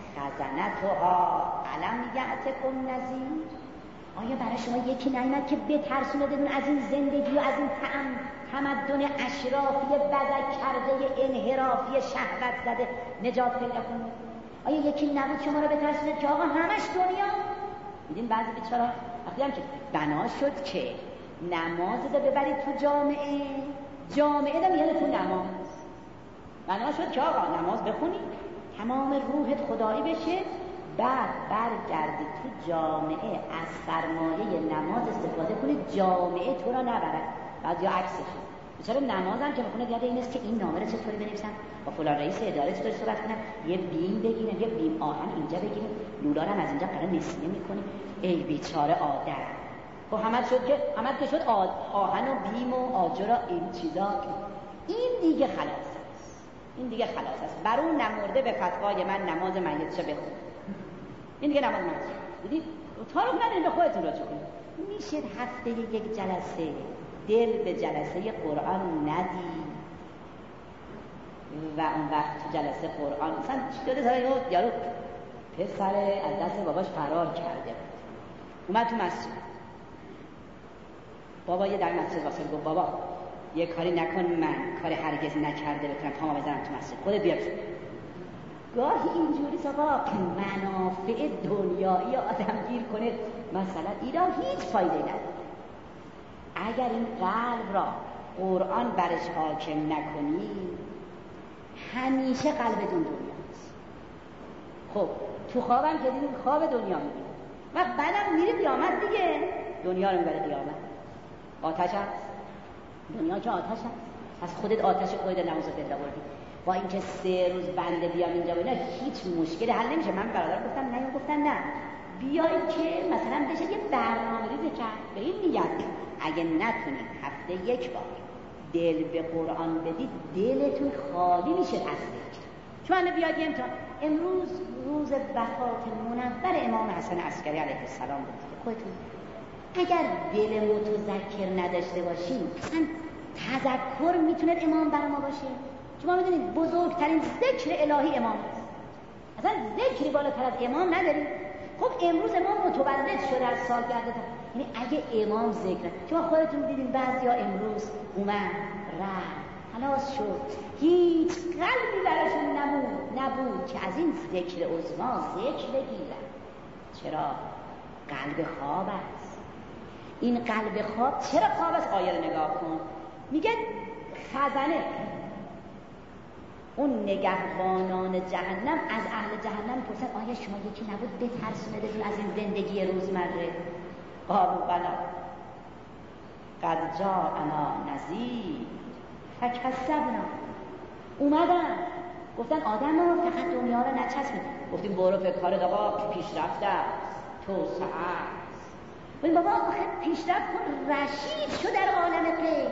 خزنتها الم یأتکم نذیر، آیا برای شما یکی نیامد که بترسونه بدون از این زندگی و از این تعم تمدن اشرافی بزک کرده انحرافی شهوت زده نجات پیدا کنید؟ آیا یکی نبود شما را بترسونه که آقا همش دنیا؟ میدین بعضی بیچارا وقتی هم که بنا شد که نماز رو ببرید تو جامعه، جامعه رو میاد تو نماز، بنا شد که آقا نماز بخونید تمام روحت خدایی بشه، بعد برگردید تو جامعه از سرمایه نماز استفاده کنید، جامعه تو را نبرد. بعد یا عکسش بچاره نمازم که میخونه یاد این است که این نامه رو چطوری بنویسن، با فلان رئیس اداره چطوری صحبت کنن، یه بیم بگیرن، یه بیم آهن اینجا بگیرن، لولا رو از اینجا قرار نسیه میکنیم. ای بیچاره آدم. خب همه شد که همه که شد آهن و بیم و آجر و این چیزا، این دیگه خلاص است، این دیگه خلاص است. بر اون نمرده به فتوای من نماز میت چه بخون، این دیگه نماز میت. دیدید تعارف ندارید به خودتون راجع کنید. میشه هفته یک جلسه دل به جلسه قرآن ندی و اون وقت تو جلسه قرآن مثلا شده سر یارو پسر از دست باباش فرار کرده اومد تو مسجد، بابا یه در مسجد واسه گفت بابا یه کاری نکن من کار هرگز نکرده بتونم پامو بزنم تو مسجد، خودت بیا. گاهی اینجوری ساقا که منافع دنیایی آدم گیر کنه مثلا اینا هیچ فایده نداره. اگر این قلب را قرآن برش حاکم نکنی همیشه قلبتون دنیاست. خب تو خوابم که دیدیم خواب دنیا میبینیم و بعدم میریم قیامت دیگه، دنیا رو میبره قیامت. آتش هست دنیا که آتش هست، از خودت آتش خودت نعوذ بالله بردی. با اینکه سه روز بنده بیام اینجا و اینا هیچ مشکلی حل نمیشه. من برادر گفتم نه، گفتن نه بیایید که مثلا بشه یه برنامه‌ریزی کرد به این نیت اگه نتونید هفته یک بار دل به قرآن بدید دلتون خالی میشه از ذکر. چون من بیاد امتحان امروز روز وفات منور امام حسن عسکری علیه السلام بود. خودتون اگر دل متذکر نداشته باشین اصلا تذکر میتونه امام بر ما باشه؟ شما میدونید بزرگترین ذکر الهی امام است، اصلا ذکری بالاتر از امام نداریم. خب امروز امام متولد شده از سالگرد، یعنی اگه امام ذکر، شما خودتون دیدین بعضیا امروز اومد رفت خلاص شد هیچ قلبی براشون نبود نبود که از این ذکر عظما ذکر بگیرن. چرا؟ قلب خواب است. این قلب خواب چرا خواب است؟ آیه رو نگاه کن، میگه خزنه اون نگهبانان جهنم از اهل جهنم پرسن آیا شما یکی نبود بترسونه دون از این زندگی روزمره؟ قالوا بلی. قد جاءنا نذیر فکذبنا. اومدن گفتن آدم ها فقط دنیا رو نچسبید. گفتیم برو فکر کارت آقا پیشرفت است، توسعه است. ببین بابا آخه پیشرفت کن، رشید شو در عالم غیب.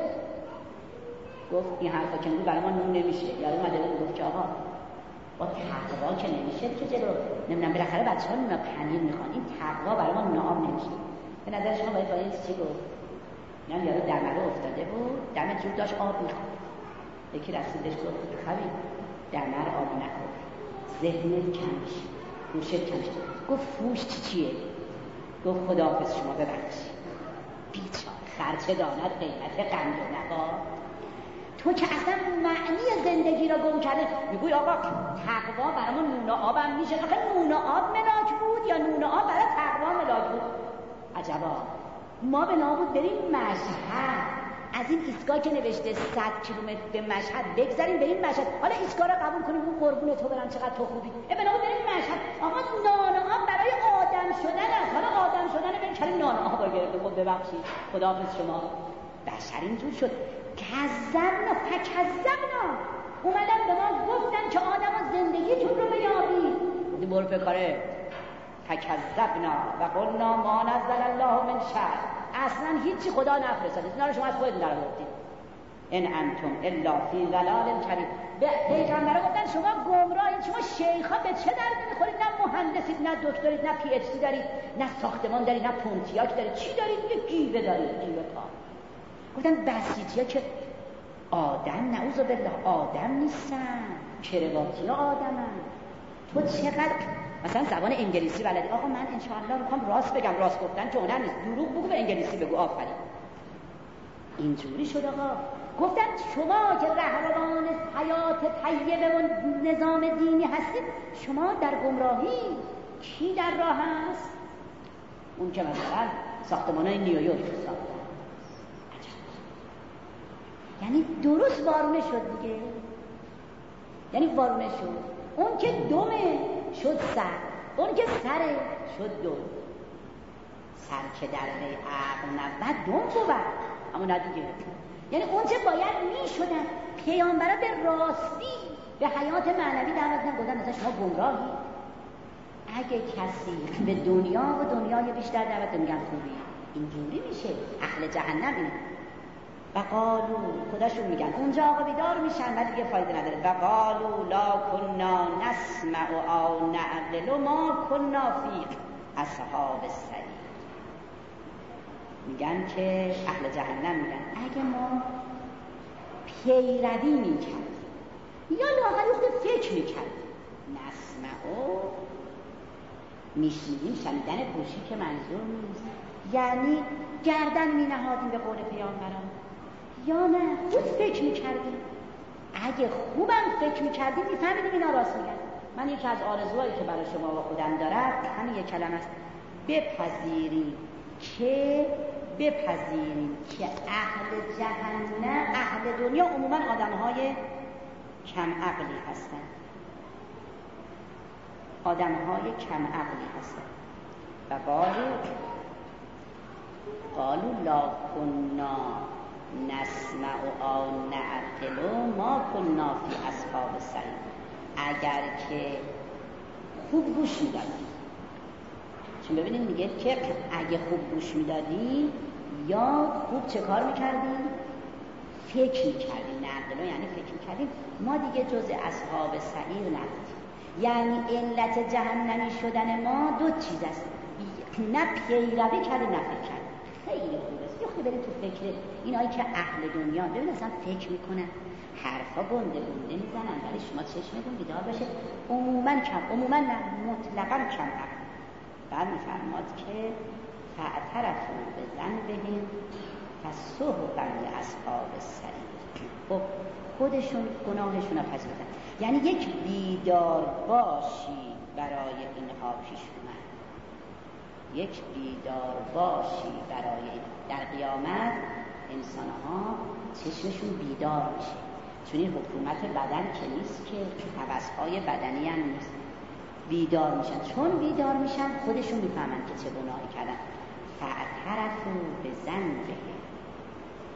گفت این حرفا که برای ما نون نمیشه. یاد اومده بود گفت که آقا با تقوا که نمیشه که جلو نمیدونم بالاخره بچه‌ها نون پنیر میخوان، این تقوا برای ما نون آب نمیشه. به نظر شما باید با این چی گفت؟ میگم یارو دمره افتاده بود، دم جور داشت آب میخواد. یکی رسیدش گفت خبی دمر آب نخور، ذهنت کم میشه، گوشت کم میشه. گفت فوش چی چیه؟ گفت خداحافظ شما ببخشید. بیچاره خرچه داند قیمت قند و نقا. تو که اصلا معنی زندگی را گم کرده. میگوی آقا تقوا برای ما نون و آبم میشه. آخه نون و آب ملاک بود یا نون و آب برای تقوا ملاک بود؟ عجبا. ما به نابود بریم مشهد، از این ایستگاه که نوشته صد کیلومتر به مشهد بگذاریم بریم مشهد. حالا ایستگاه رو قبول کنیم، اون قربون تو برم چقدر تو خوبی. اه به نابود بریم مشهد. آقا نان و آب برای آدم شدن است. حالا آدم شدن بریم کریم نان و آب رو گرفته. خب ببخشید خداحافظ شما. بشر اینجور شد. کذبنا فکذبنا. اومدن به ما گفتن که آدم ها زندگیتون رو بیابید. گفتیم برو فکر کاره. فکذبنا و قلنا ما نزل الله من شیء. اصلا هیچی خدا نفرستاده. اینا رو شما از خودتون درآوردید. ان انتم الا فی ضلال کبیر. به پیغمبرا گفتن شما گمراهید، شما شیخا به چه درد میخورید؟ نه مهندسید، نه دکترید، نه پی اچ دی دارید، نه ساختمان دارید، نه پونتیاک دارید. چی دارید؟ یه گیوه دارید، گیوه پا. گفتن بسیجیا که آدم نعوذ بالله آدم نیستن، کرواتی آدمن. تو چقدر مثلا زبان انگلیسی بلدی؟ آقا من انشاءالله میخوام راست بگم، راست گفتن که هنر نیست، دروغ بگو به انگلیسی بگو. آفرین. اینجوری شد آقا. گفتن شما که رهروان حیات طیبه و نظام دینی هستید، شما در گمراهی. کی در راه هست؟ اون که مثلا ساختمان‌های نیویورک ساختن. یعنی درست وارونه شد دیگه. یعنی وارونه شد. اون که دومه شد سر، اون که سره شد دوم. سر که در وی عقل نبود دوم بود، اما نه دیگه. یعنی اون چه باید می شدن پیامبرا به راستی به حیات معنوی دعوت نمی‌دادن. مثلا شما گمراهی. اگه کسی به دنیا و دنیای بیشتر دعوت میگن خوبی، اینجوری میشه. اهل جهنم اینه. و قالو خودشون میگن اونجا آقا بیدار میشن ولی دیگه فایده نداره. و قالو لا کنا نسمع او نعقل ما کنا فی اصحاب السعیر. میگن که اهل جهنم میگن اگه ما پیروی میکردیم یا لااقل خود فکر میکردیم، نسمع او میشنیدیم، شنیدن گوشی که منظور نیست، یعنی گردن مینهادیم به قول پیامبران، یا نه خوب فکر میکردیم. اگه خوبم فکر میکردیم میفهمیدیم اینا راست میگن. من یکی از آرزوهایی که برای شما و خودم دارم همین یک کلمه است: بپذیریم که بپذیریم که اهل جهنم، اهل دنیا عموما آدمهای کم عقلی هستن، آدمهای کم عقلی هستن. و قالو قالو لا کنا نسمع او نعقل ما کنا فی اصحاب السعیر. اگر که خوب گوش میدادیم، چون ببینید میگه که اگه خوب گوش میدادیم یا خوب چه کار میکردیم؟ فکر میکردیم. نعقل یعنی فکر میکردیم، ما دیگه جز اصحاب سعیر نبودیم. یعنی علت جهنمی شدن ما دو چیز است: نه پیروی کردیم نه فکر کردیم. خیلی خوب است یه خود بریم تو فکر اینایی که اهل دنیا ببین اصلا فکر میکنن، حرفا گنده گنده میزنن، ولی شما چشمتون بیدار باشه عموما کم، عموما نه مطلقا کم عقل. بعد میفرماد که فاعترفوا بذنبهم فسحقا لاصحاب السعیر. خب خودشون گناهشون رو پذیرفتن. یعنی یک بیدار باشی برای اینها پیش اومد، یک بیدار باشی برای این. در قیامت انسانها چشمشون بیدار میشه، چون این حکومت بدن که نیست که هوس‌های بدنی هم نیست. بیدار میشن، چون بیدار میشن خودشون میفهمن که چه گناهی کردن. فاعترفوا بذنبهم،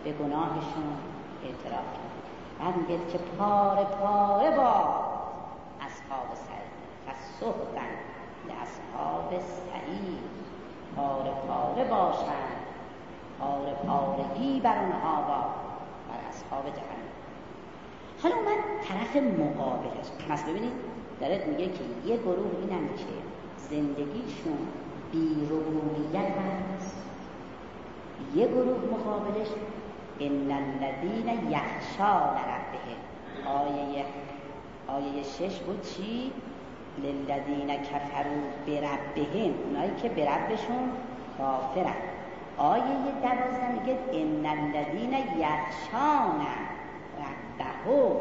به گناهشون اعتراف کرد. بعد میگه که پاره پاره با اصحاب سعید، فسحقا لاصحاب سعید، پاره پاره باشند، پاره پارگی بر اونها با بر اصحاب جهنم. حالا اومد طرف مقابلش. پس ببینید داره میگه که یه گروه اینم که زندگیشون بی‌ربوبیت هست، یه گروه مقابلش ان الذین یخشون ربهم. آیه آیه شش بود چی؟ للذین کفروا بربهم، اونایی که به ربشون کافرن. آیه دوازده میگه ان الذین یخشون ربهم،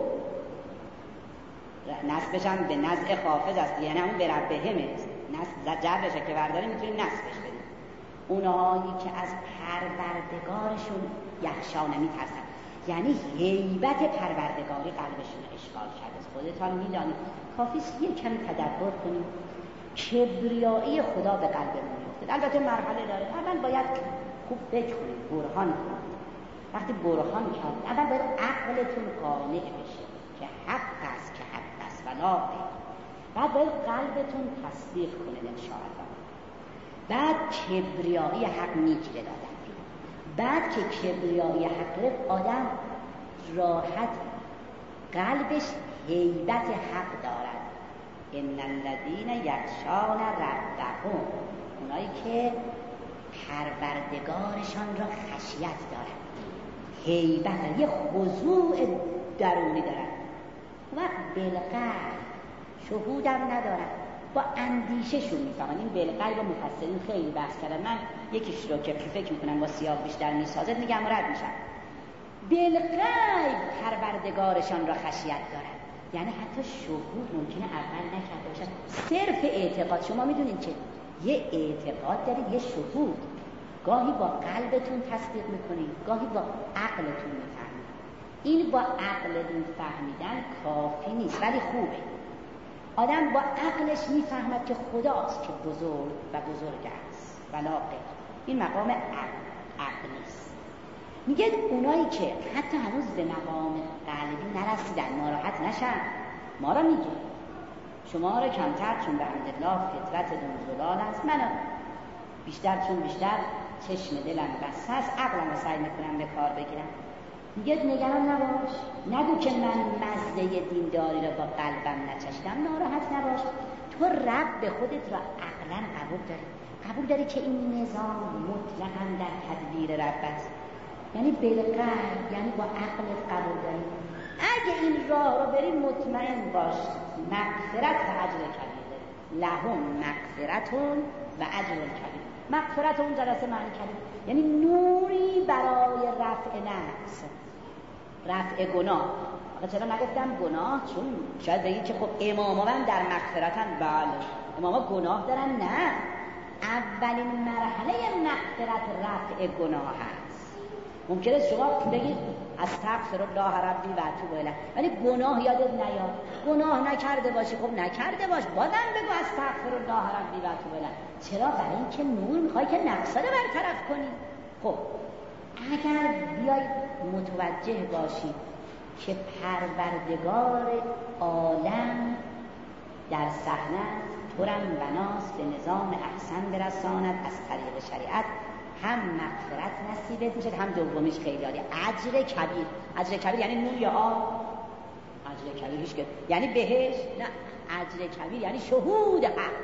نصبش هم به نزع خافض است، یعنی همون به ربهم است. نصب جرش که برداری میتونیم نصبش بدیم. اونایی که از پروردگارشون یخشانه میترسن، یعنی هیبت پروردگاری قلبشون اشغال کرده. خودتان میدانید، کافیست یه کمی تدبر کنیم کبریایی خدا به قلبمون میفته. البته مرحله داره. اول باید خوب فکر کنید، برهان کنید. وقتی برهان کردید اول باید عقلتون قانع بشه که حق است، که حق است ولا غیر. بعد باید قلبتون تصدیق کنه انشاءالله. بعد کبریایی حق میگیره آدم. بعد که کبریایی حق گرفت آدم راحت، قلبش هیبت حق دارد. ان الذین یخشون ربهم، اونایی که پروردگارشان را خشیت دارد، هیبت، یه خضوع درونی دارد. وقت بالقلب شهودم ندارد، با اندیشه شون میفهمن. این بالقلب و مفسرین خیلی بحث کردن. من یکیش رو که فکر میکنم با سیاق بیشتر میسازد میگم رد میشم. بالقلب پروردگارشان را خشیت دارد، یعنی حتی شهود ممکنه اول نکرده باشد، صرف اعتقاد. شما میدونید که یه اعتقاد دارید، یه شهود. گاهی با قلبتون تصدیق میکنید، گاهی با عقلتون میفهمید. این با عقلتون فهمیدن کافی نیست، ولی خوبه. آدم با عقلش میفهمد که خداست که بزرگ و بزرگ است ولا غیر. این مقام عقل, عقل نیست. میگه اونایی که حتی هنوز به مقام قلبی نرسیدن ناراحت نشن. ما را میگه شما را کمتر، چون به حمدالله فطرتتون زلال است، من بیشتر چون بیشتر چشم دلم بسته است، عقلم رو سعی میکنم به کار بگیرم. میگه نگران نباش، نگو که من مزه دینداری را با قلبم نچشیدم، ناراحت نباش. تو رب به خودت را عقلا قبول داری، قبول داری که این نظام مطلقاً در تدبیر رب است، یعنی بالقلب، یعنی با عقلت قبول داری. اگه این راه رو بری مطمئن باش مغفرت و اجر کبیر لهم، مغفرت و اجر کبیر. مغفرت اون جلسه معنی کردیم یعنی نوری برای رفع نقص، رفع گناه. آقا چرا نگفتم گناه؟ چون شاید بگید که خب اماما من در مغفرتن. بله اماما گناه دارن. نه، اولین مرحله مغفرت رفع گناه هست. ممکنه شما بگید استغفر الله ربی و اتوب الیه، ولی گناه یادت نیاد. گناه نکرده باشی، خب نکرده باش، بازم بگو استغفر الله ربی و اتوب الیه. چرا؟ برای اینکه نور میخوای که نقصا رو برطرف کنی. خب اگر بیای متوجه باشی که پروردگار عالم در صحنه تورم بناس به نظام احسن برساند از طریق شریعت، هم مغفرت نصیبت میشه، هم دومیش خیلی عالی، اجر کبیر. اجر کبیر یعنی نور یا آب؟ اجر کبیر هیچ که یعنی بهش نه، اجر کبیر یعنی شهود حق.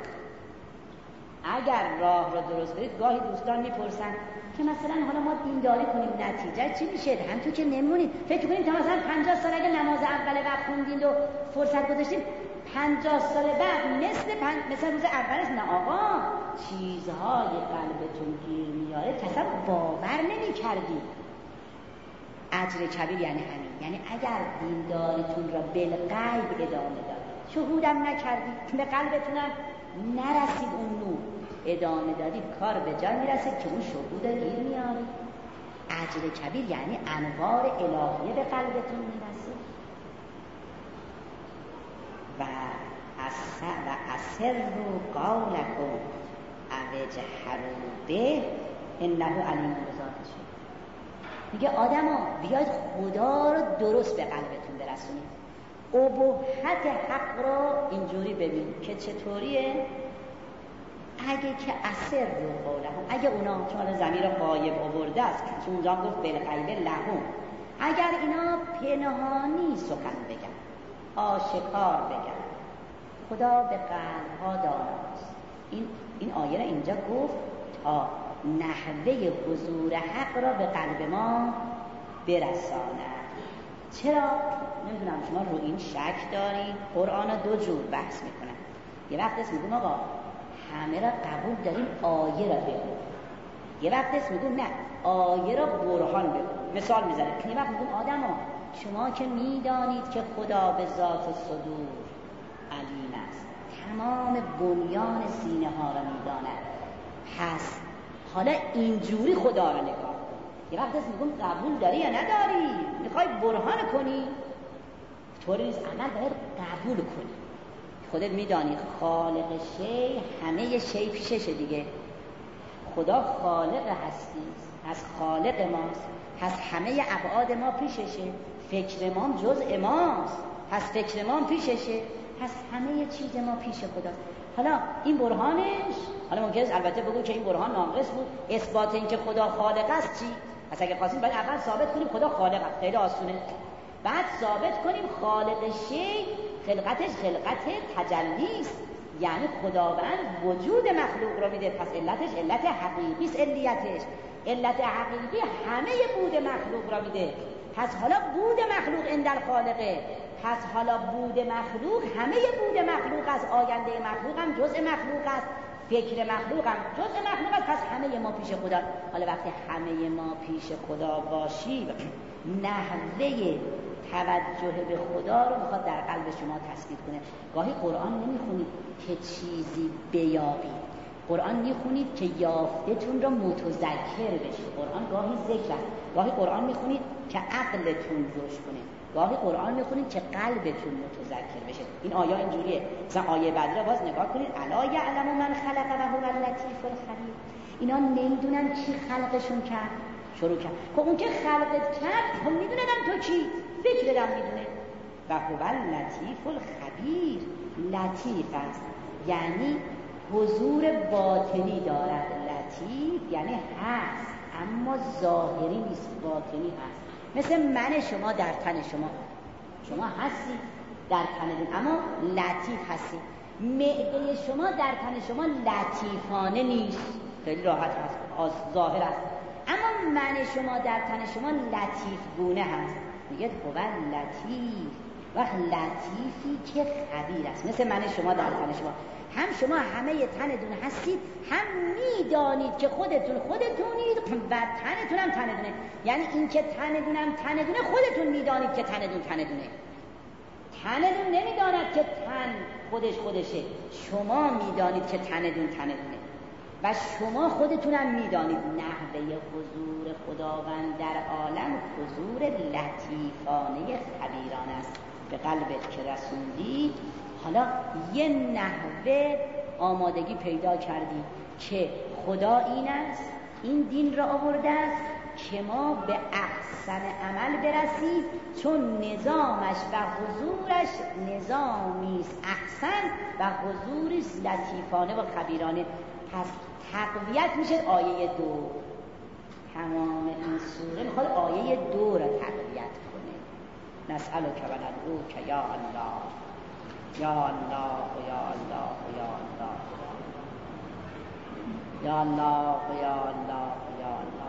اگر راه رو درست برید، گاهی دوستان میپرسن که مثلا حالا ما دینداری کنیم نتیجه چی میشه؟ هم تو که نمونید فکر کنیم تا مثلا پنجاه سال اگه نماز اول وقت خوندید و فرصت گذاشتید پنجاه سال بعد مثل پن... مثل روز اولش. نه آقا، چیزهای قلبتون گیر میاره کسا باور نمی کردید. اجر کبیر یعنی همین، یعنی اگر دینداریتون را بالقلب ادامه دادید، شهودم نکردید، به قلبتونم نرسید اون نور، ادامه دادید، کار به جای میرسید که اون شهود گیر میاره. اجر کبیر یعنی انوار الهیه به قلبتون میرسید. و اسر و قولکم او جهروا به انه علیم بذات الصدور. میگه آدما بیاید خدا رو درست به قلبتون برسونید. ابهت حق رو اینجوری ببین که چطوریه. اگه که اثر رو قولهم، اگه اونا چون ضمیر غایب آورده است که اونجا گفت بالغیب لهم، اگر اینا پنهانی سخن بگن، آشکار بگن، خدا به قلب‌ها داناست. این این آیه را اینجا گفت تا نحوه حضور حق را به قلب ما برساند. چرا؟ نمیدونم شما رو این شک دارید. قرآن دو جور بحث میکنن. یه وقت اسم میگم آقا همه را قبول داریم، آیه را بگو. یه وقت اسم میگم نه، آیه را برهان بگو. مثال میزنه. یه وقت میگم آدم ها شما که میدانید که خدا به ذات صدور علیم است، تمام بنیان سینه ها را میداند، پس حالا اینجوری خدا را نگاه کن. یه وقت اسم میگم قبول داری یا نداری، میخوای برهان کنی، طوری نیست، عمل باید قبول کنی. خودت میدانی خالق شی همه شی پیششه دیگه. خدا خالق هستی از خالق ماست، پس همه ابعاد ما پیششه. فکر ما جزء ماست، پس فکر ما پیششه، پس همه چیز ما پیش خدا. حالا این برهانش، حالا ممکنه است البته بگو که این برهان ناقص بود. اثبات این که خدا خالق است چی؟ پس اگه خواستیم باید اول ثابت کنیم خدا خالق است، خیلی آسونه. بعد ثابت کنیم خالق شی خلقتش خلقت تجلی است، یعنی خداوند وجود مخلوق را میده، پس علتش علت حقیقی است. علیتش علت حقیقی همه بود مخلوق را میده. پس حالا بود مخلوق اندر خالقه، پس حالا بود مخلوق همه بود مخلوق است. آینده مخلوق هم جزء مخلوق است، فکر مخلوق هم جزء مخلوق است، پس همه ما پیش خدا. حالا وقتی همه ما پیش خدا باشی، نحوه توجه به خدا رو میخواد در قلب شما تثبیت کنه. گاهی قرآن نمیخونید که چیزی بیابید، قرآن میخونید که یافتتون رو متذکر بشه. قرآن گاهی ذکر است، گاهی قرآن میخونید که عقلتون جوش کنه، گاهی قرآن میخونید که قلبتون متذکر بشه. این آیه اینجوریه. مثلا آیه بعد رو باز نگاه کنید، الا یعلم من خلق و هو اللطیف الخبیر. اینا نمیدونن کی خلقشون کرد. شروع کرد خب اون که خلقت کرد هم میدونن تو کی، فکرم میدونه. و هو اللطیف الخبیر، لطیف است یعنی حضور باطنی دارد. لطیف یعنی هست اما ظاهری نیست، باطنی هست. مثل من شما در تن شما، شما هستی در تنتون اما لطیف هستی. معده شما در تن شما لطیفانه نیست، خیلی راحت هست، ظاهر است. اما من شما در تن شما لطیف گونه هست. میگه هو لطیف، وقت لطیفی که خبیر است. مثل من شما در تن شما، هم شما همه تنتون هستید، هم میدانید که خودتون خودتونید و تنتون هم تنتونه. یعنی این که تنتون هم تنتونه، خودتون میدانید که تنتون تنتونه. تنتون نمیداند که تن خودش خودشه، شما میدانید که تنتون تنتونه و شما خودتون هم میدانید. نحوه حضور خداوند در عالم حضور لطیفانه خبیرانه است. به قلبت که رسوندی، حالا یه نحوه آمادگی پیدا کردی که خدا این است، این دین را آورده است که ما به احسن عمل برسیم، چون نظامش و حضورش نظامی است احسن و حضورش لطیفانه و خبیرانه. پس تقویت میشه آیه دو. تمام این سوره میخواد آیه دو را تقویت کنه. نسألک و ندعوک یا الله یا الله یا الله یا الله یا الله یا الله یا الله.